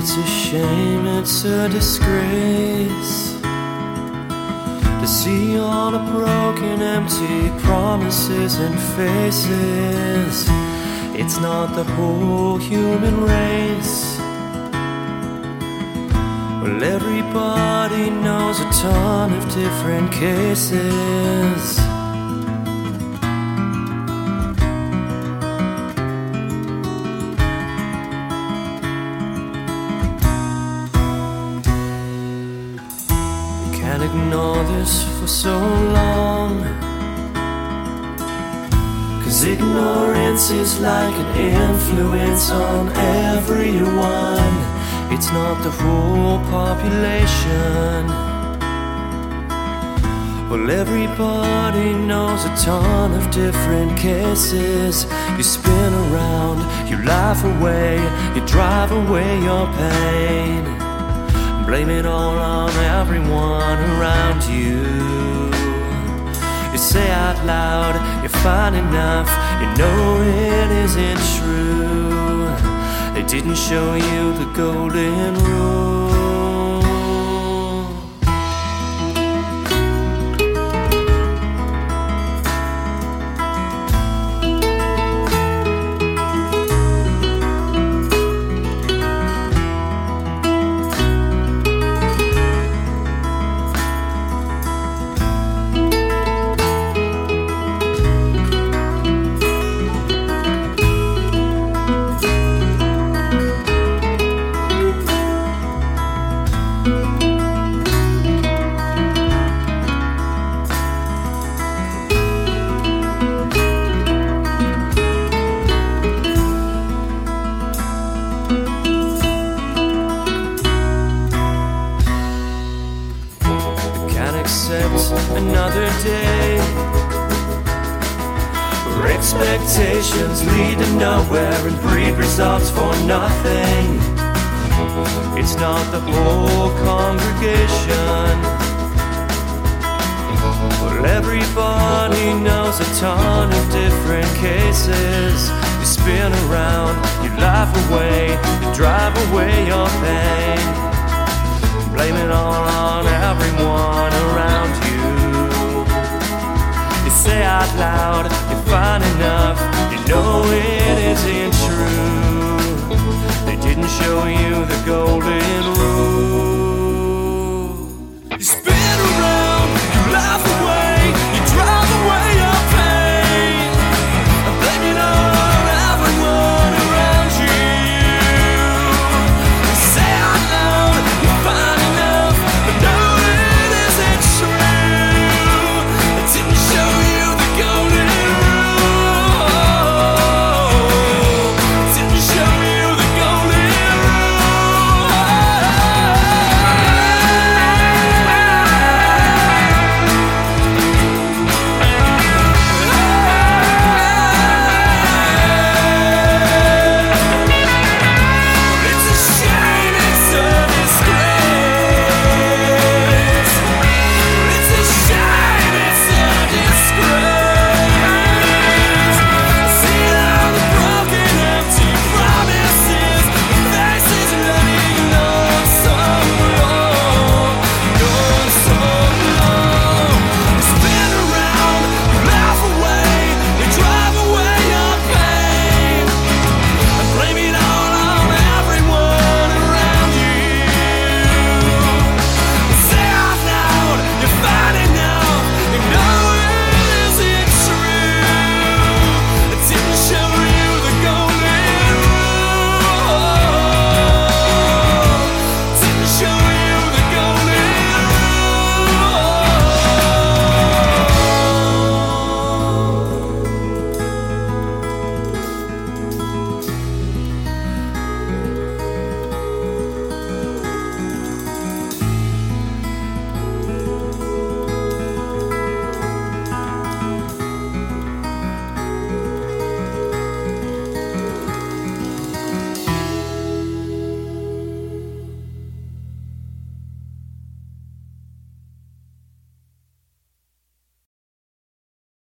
It's a shame, it's a disgrace to see all the broken, empty promises and faces. It's not the whole human race. Well, everybody knows a ton of different cases. Can't ignore this for so long, 'cause ignorance is like an influence on everyone. It's not the whole population. Well, everybody knows a ton of different cases. You spin around, you laugh away, you drive away your pain. Blame it all on everyone around you. You say out loud, you're fine enough, you know it isn't true. They didn't show you the golden rule. Another day where expectations lead to nowhere and breed results for nothing. It's not the whole congregation. Well, everybody knows a ton of different cases. You spin around, you laugh away, you drive away your pain. Blame it all on everyone around you. You say out loud, you're fine enough, you know it isn't true. They didn't show you the golden rule.